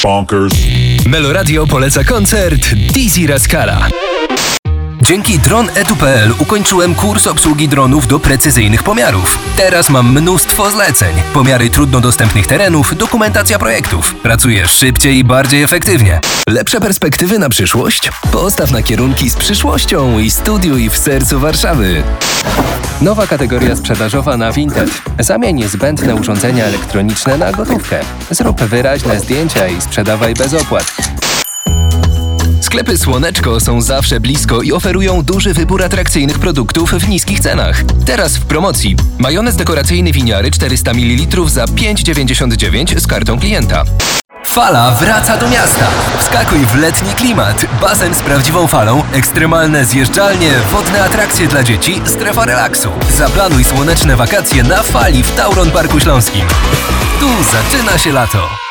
Bonkers. Meloradio poleca koncert Dizzy Rascala. Dzięki dronedu.pl ukończyłem kurs obsługi dronów do precyzyjnych pomiarów. Teraz mam mnóstwo zleceń. Pomiary trudno dostępnych terenów, dokumentacja projektów. Pracuję szybciej i bardziej efektywnie. Lepsze perspektywy na przyszłość? Postaw na kierunki z przyszłością i studiuj w sercu Warszawy. Nowa kategoria sprzedażowa na Vinted. Zamień zbędne urządzenia elektroniczne na gotówkę. Zrób wyraźne zdjęcia i sprzedawaj bez opłat. Sklepy Słoneczko są zawsze blisko i oferują duży wybór atrakcyjnych produktów w niskich cenach. Teraz w promocji. Majonez dekoracyjny winiary 400 ml za 5,99 z kartą klienta. Fala wraca do miasta. Wskakuj w letni klimat. Basen z prawdziwą falą, ekstremalne zjeżdżalnie, wodne atrakcje dla dzieci, strefa relaksu. Zaplanuj słoneczne wakacje na fali w Tauron Parku Śląskim. Tu zaczyna się lato.